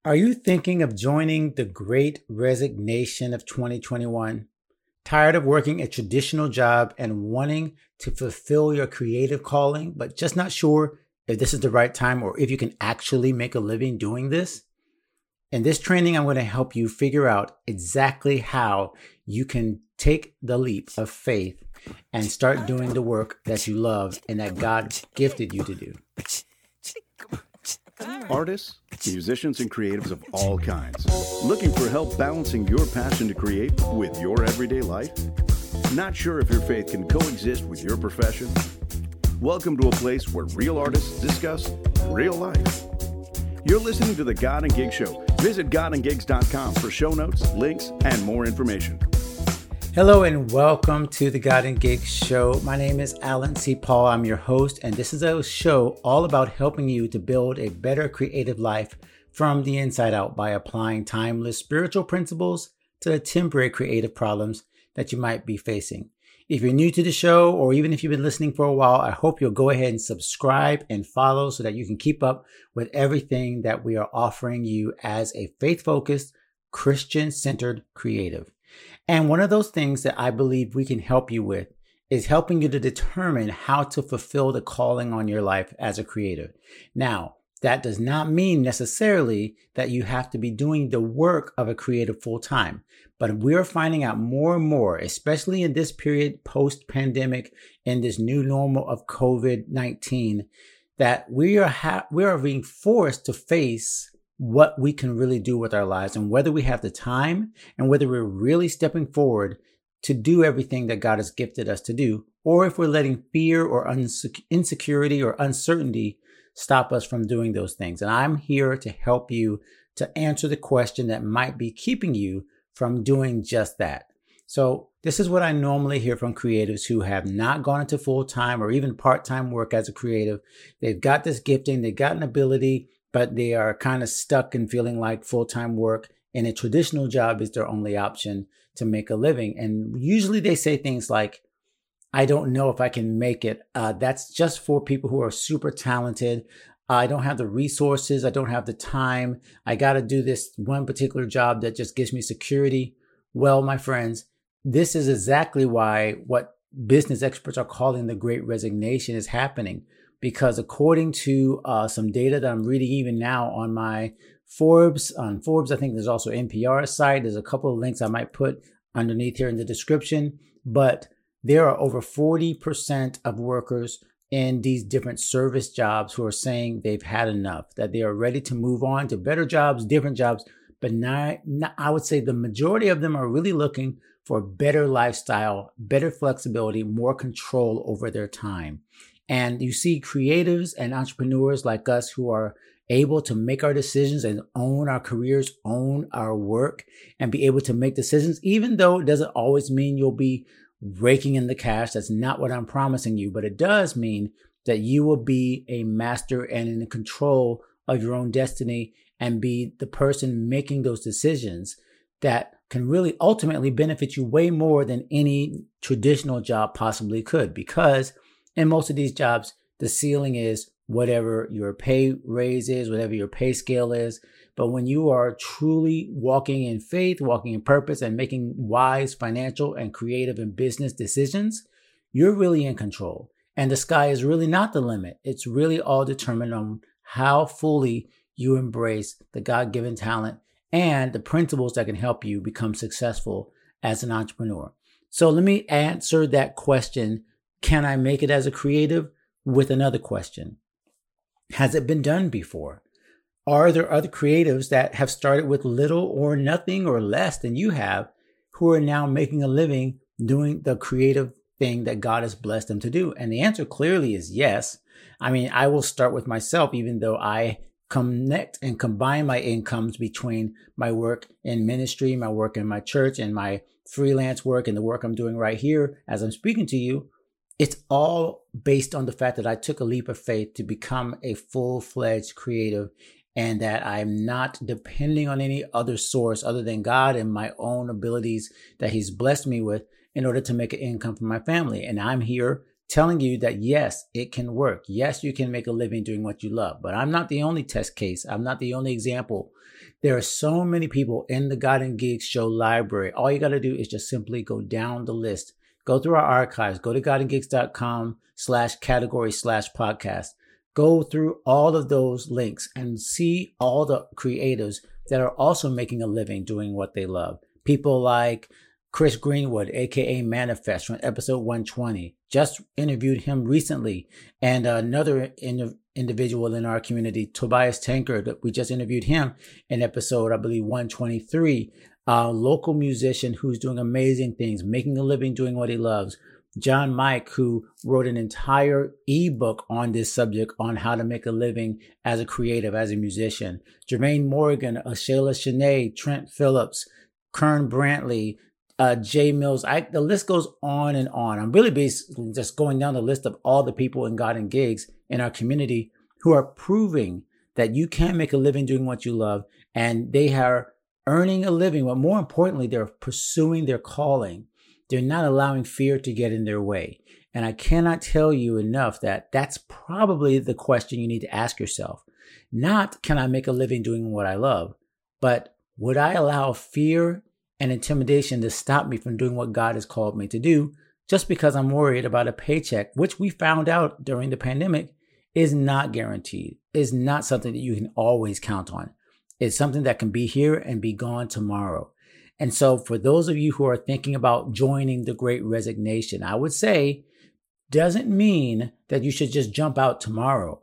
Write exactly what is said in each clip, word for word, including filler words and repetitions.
Are you thinking of joining the Great Resignation of twenty twenty-one? Tired of working a traditional job and wanting to fulfill your creative calling, but just not sure if this is the right time or if you can actually make a living doing this? In this training, I'm going to help you figure out exactly how you can take the leap of faith and start doing the work that you love and that God gifted you to do. Artists, musicians, and creatives of all kinds. Looking for help balancing your passion to create with your everyday life? Not sure if your faith can coexist with your profession? Welcome to a place where real artists discuss real life. You're listening to The God and Gig Show. Visit god and gigs dot com for show notes, links, and more information. Hello and welcome to the God and Gig Show. My name is Alan C. Paul. I'm your host, and this is a show all about helping you to build a better creative life from the inside out by applying timeless spiritual principles to the temporary creative problems that you might be facing. If you're new to the show, or even if you've been listening for a while, I hope you'll go ahead and subscribe and follow so that you can keep up with everything that we are offering you as a faith-focused, Christian-centered creative. And one of those things that I believe we can help you with is helping you to determine how to fulfill the calling on your life as a creative. Now, that does not mean necessarily that you have to be doing the work of a creative full time, but we're finding out more and more, especially in this period post-pandemic and this new normal of covid nineteen, that we are ha- we are being forced to face what we can really do with our lives and whether we have the time and whether we're really stepping forward to do everything that God has gifted us to do, or if we're letting fear or unsec- insecurity or uncertainty stop us from doing those things. And I'm here to help you to answer the question that might be keeping you from doing just that. So this is what I normally hear from creatives who have not gone into full-time or even part-time work as a creative. They've got this gifting, they've got an ability, but they are kind of stuck and feeling like full-time work and a traditional job is their only option to make a living. And usually they say things like, I don't know if I can make it. Uh, that's just for people who are super talented. I don't have the resources. I don't have the time. I got to do this one particular job that just gives me security. Well, my friends, this is exactly why what business experts are calling the Great Resignation is happening. Because according to uh, some data that I'm reading even now on my Forbes, on Forbes, I think there's also N P R site. There's a couple of links I might put underneath here in the description. But there are over forty percent of workers in these different service jobs who are saying they've had enough, that they are ready to move on to better jobs, different jobs. But not, not, I would say the majority of them are really looking for a better lifestyle, better flexibility, more control over their time. And you see creatives and entrepreneurs like us who are able to make our decisions and own our careers, own our work, and be able to make decisions, even though it doesn't always mean you'll be raking in the cash. That's not what I'm promising you, but it does mean that you will be a master and in control of your own destiny and be the person making those decisions that can really ultimately benefit you way more than any traditional job possibly could. Because in most of these jobs, the ceiling is whatever your pay raise is, whatever your pay scale is. But when you are truly walking in faith, walking in purpose, and making wise financial and creative and business decisions, you're really in control. And the sky is really not the limit. It's really all determined on how fully you embrace the God-given talent and the principles that can help you become successful as an entrepreneur. So let me answer that question. Can I make it as a creative? With another question. Has it been done before? Are there other creatives that have started with little or nothing or less than you have who are now making a living doing the creative thing that God has blessed them to do? And the answer clearly is yes. I mean, I will start with myself, even though I connect and combine my incomes between my work in ministry, my work in my church, and my freelance work and the work I'm doing right here as I'm speaking to you. It's all based on the fact that I took a leap of faith to become a full-fledged creative and that I'm not depending on any other source other than God and my own abilities that He's blessed me with in order to make an income for my family. And I'm here telling you that yes, it can work. Yes, you can make a living doing what you love. But I'm not the only test case. I'm not the only example. There are so many people in the God and Gigs Show library. All you got to do is just simply go down the list. Go through our archives. Go to godandgigs.com slash category slash podcast. Go through all of those links and see all the creatives that are also making a living doing what they love. People like Chris Greenwood, aka Manifest, from episode one twenty. Just interviewed him recently. And another in, individual in our community, Tobias Tankard, we just interviewed him in episode, I believe, one twenty-three. A local musician who's doing amazing things, making a living doing what he loves. John Mike, who wrote an entire ebook on this subject on how to make a living as a creative, as a musician. Jermaine Morgan, Shayla Shanae, Trent Phillips, Kern Brantley, uh, Jay Mills. I, the list goes on and on. I'm really basically just going down the list of all the people in God and Gigs in our community who are proving that you can make a living doing what you love, and they are earning a living, but more importantly, they're pursuing their calling. They're not allowing fear to get in their way. And I cannot tell you enough that that's probably the question you need to ask yourself. Not, can I make a living doing what I love, but would I allow fear and intimidation to stop me from doing what God has called me to do just because I'm worried about a paycheck, which we found out during the pandemic is not guaranteed, is not something that you can always count on. It's something that can be here and be gone tomorrow. And so for those of you who are thinking about joining the Great Resignation, I would say doesn't mean that you should just jump out tomorrow.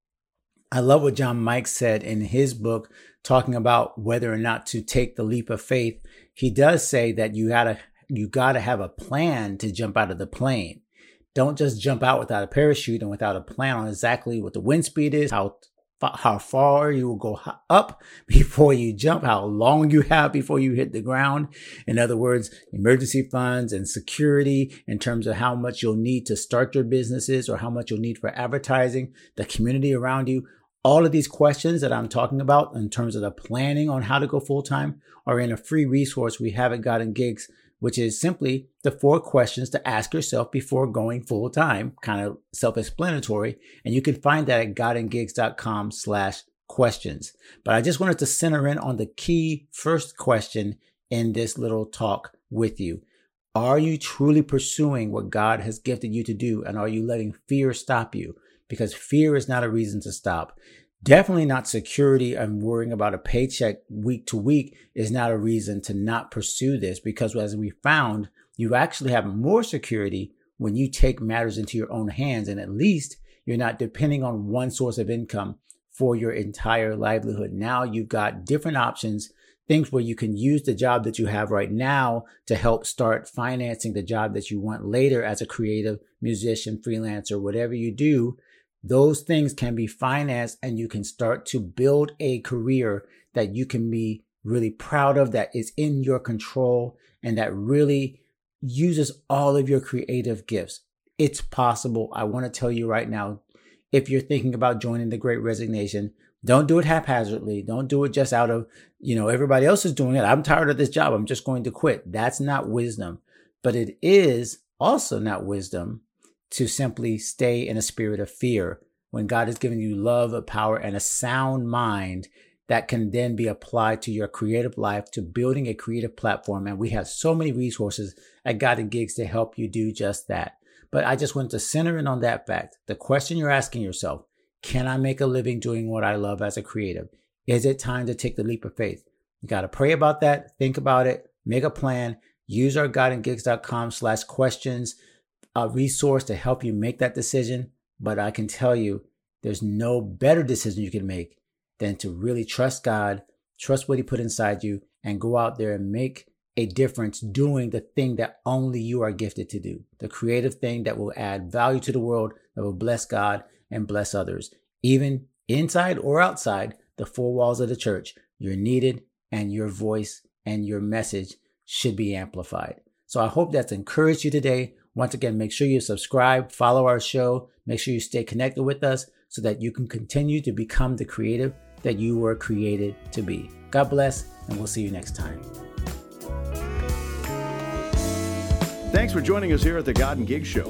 I love what John Mike said in his book, talking about whether or not to take the leap of faith. He does say that you gotta, you gotta have a plan to jump out of the plane. Don't just jump out without a parachute and without a plan on exactly what the wind speed is, how how far you will go up before you jump, how long you have before you hit the ground. In other words, emergency funds and security in terms of how much you'll need to start your businesses or how much you'll need for advertising, the community around you. All of these questions that I'm talking about in terms of the planning on how to go full time are in a free resource we have at God and Gigs, which is simply the four questions to ask yourself before going full time, kind of self-explanatory. And you can find that at godandgigs.com slash questions. But I just wanted to center in on the key first question in this little talk with you. Are you truly pursuing what God has gifted you to do? And are you letting fear stop you? Because fear is not a reason to stop. Definitely not security and worrying about a paycheck week to week is not a reason to not pursue this, because as we found, you actually have more security when you take matters into your own hands, and at least you're not depending on one source of income for your entire livelihood. Now you've got different options, things where you can use the job that you have right now to help start financing the job that you want later as a creative musician, freelancer, whatever you do. Those things can be financed and you can start to build a career that you can be really proud of, that is in your control, and that really uses all of your creative gifts. It's possible. I want to tell you right now, if you're thinking about joining the Great Resignation, don't do it haphazardly. Don't do it just out of, you know, everybody else is doing it. I'm tired of this job. I'm just going to quit. That's not wisdom. But it is also not wisdom to simply stay in a spirit of fear when God has given you love, a power, and a sound mind that can then be applied to your creative life, to building a creative platform. And we have so many resources at God and Gigs to help you do just that. But I just want to center in on that fact. The question you're asking yourself, can I make a living doing what I love as a creative? Is it time to take the leap of faith? You got to pray about that, think about it, make a plan, use our godandgigs.com slash questions a resource to help you make that decision. But I can tell you, there's no better decision you can make than to really trust God, trust what he put inside you, and go out there and make a difference doing the thing that only you are gifted to do, the creative thing that will add value to the world, that will bless God and bless others. Even inside or outside the four walls of the church, you're needed, and your voice and your message should be amplified. So I hope that's encouraged you today. Once again, make sure you subscribe, follow our show, make sure you stay connected with us so that you can continue to become the creative that you were created to be. God bless, and we'll see you next time. Thanks for joining us here at the God and Gigs Show.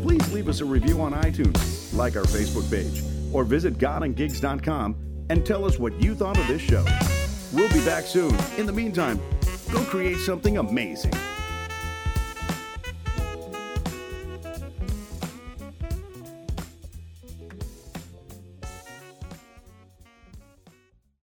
please leave us a review on iTunes, like our Facebook page, or visit god and gigs dot com and tell us what you thought of this show. We'll be back soon. In the meantime, go create something amazing.